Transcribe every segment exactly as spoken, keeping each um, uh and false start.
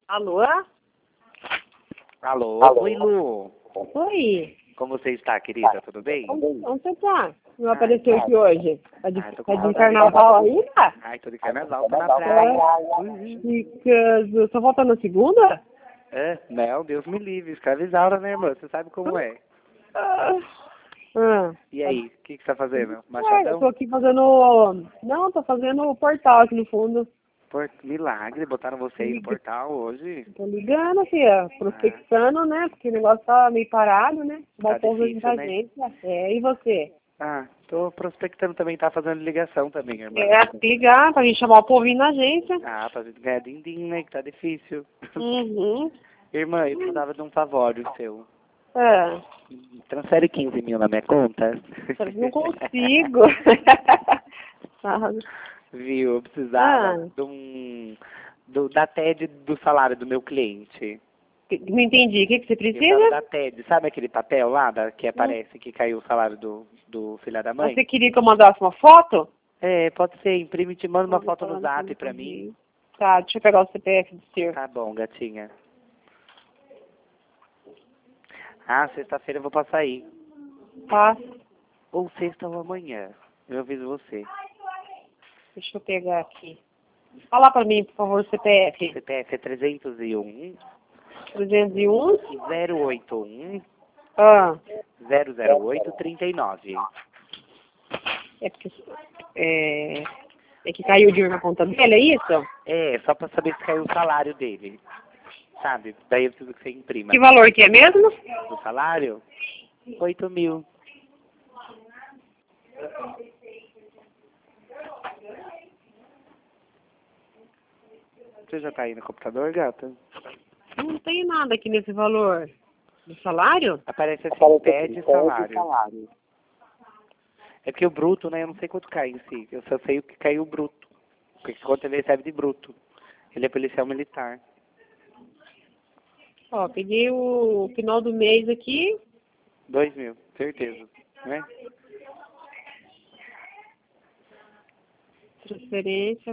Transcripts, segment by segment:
Alô? Alô? Alô? Oi, Lu. Oi. Como você está, querida? Tudo bem? Onde onde você tá? Não Ah, apareceu tá. aqui hoje. Tá de, Ah, tô tá com de saudade. carnaval ainda? Ai, tô de carnaval, tô na praia. Uhum. Fica... Só volta na segunda? É? Não, Deus me livre. Escravizaura, né, irmã? Você sabe como é. Ah. Ah. E aí, o que, que você tá fazendo? É, eu Machadão? tô aqui fazendo... Não, tô fazendo o portal aqui no fundo. Por... Milagre, botaram você aí no portal hoje. Tô ligando, filha. Prospectando, né? Porque o negócio tá meio parado, né? Dá Tá um pouco de difícil, né? gente. É, e você? Ah, tô prospectando também, tá fazendo ligação também, irmã. É, tem que ligar pra gente chamar o povinho na agência. Ah, pra gente ganhar din-din, né, que tá difícil. Uhum. Irmã, eu precisava de um favor seu. É. Transfere quinze mil na minha conta. Não consigo. Ah, Viu? Eu precisava ah, de um, do, da T E D do salário do meu cliente. não entendi. O que, que você Eu precisava precisa? da T E D. Sabe aquele papel lá da, que aparece que caiu o salário do, do filho da mãe? Você queria que eu mandasse uma foto? É, pode ser. Imprime e te manda uma foto no zap pra mim. Tá, deixa eu pegar o C P F do senhor. Tá bom, gatinha. Ah, sexta-feira eu vou passar aí. Tá, Ou sexta ou amanhã. Eu aviso você. deixa eu pegar aqui. Fala pra mim, por favor, o C P F. C P F é trezentos e um, trezentos e um. zero oito um, Ah, zero zero oito, trinta e nove. é porque... É, é que caiu o dinheiro na conta dele, é isso? É, só pra saber se caiu o salário dele. Sabe? Daí eu preciso que você imprima. Que valor que é mesmo? O salário? Oito mil. Você já tá aí no computador, gata? Não tem nada aqui nesse valor. Do salário? Aparece assim, pede salário. É porque o bruto, né? Eu não sei quanto cai em si. Eu só sei o que caiu o bruto. Porque quanto ele recebe de bruto. Ele é policial militar. Ó, peguei o final do mês aqui. Dois mil, certeza. Né? Transferência.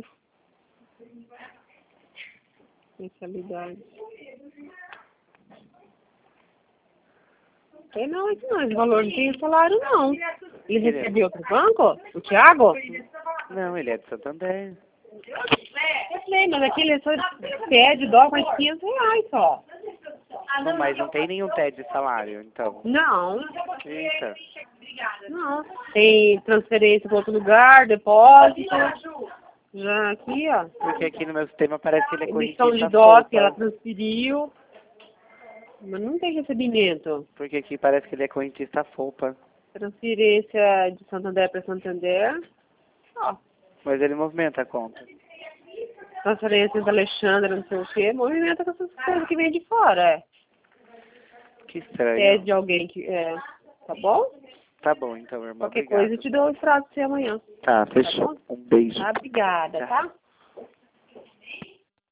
Mensalidade. Tem não, aqui não. Esse valor não tem salário, não. Ele recebeu outro banco? O Thiago? Não, ele é de Santander. Eu sei, mas aqui ele só pede dó com as quinhentos reais só. Não, mas não tem nenhum T E D de salário, então. Não, Eita. não. Tem transferência para outro lugar, depósito. Já aqui, ó. Porque aqui no meu sistema parece que ele é Emissão de correntista D O P, ela fofa. transferiu. Mas não tem recebimento. Porque aqui parece que ele é correntista fofa. Transferência de Santander para Santander. Ó. Mas ele movimenta a conta. Transferência da Alexandra, não sei o quê. Movimenta com essas coisas que vem de fora, é. Que estranho. É de alguém que... É. Tá bom? Tá bom, então, irmão. Qualquer Obrigado. coisa eu te dou o extrato pra você amanhã. Tá, Tá fechou. bom? Um beijo. Tá, obrigada, tá?